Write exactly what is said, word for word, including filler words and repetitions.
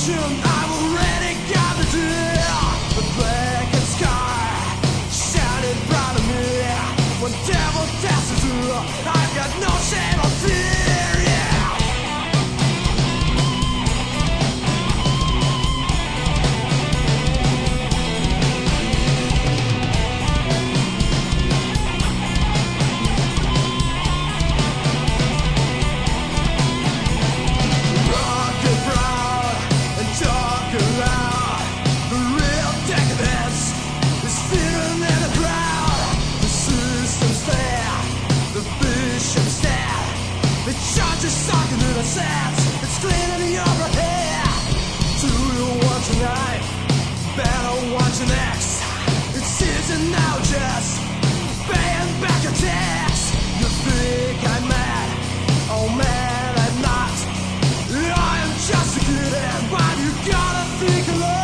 I've already got the deal. The blackened sky shining bright on me. When devil dances through, I've got no shame or fear. Yeah. Rock and proud and talk aloud. The real decadence is feeling in the crowd. The system's fair, the bishop's dead. The church is sucking to the sense. It's cleaning your head. Do you want tonight? Better watch your next. It's easy now, just paying back your tax. You think I'm mad? Oh man, I'm not. I am just a kid, but you gotta think alone.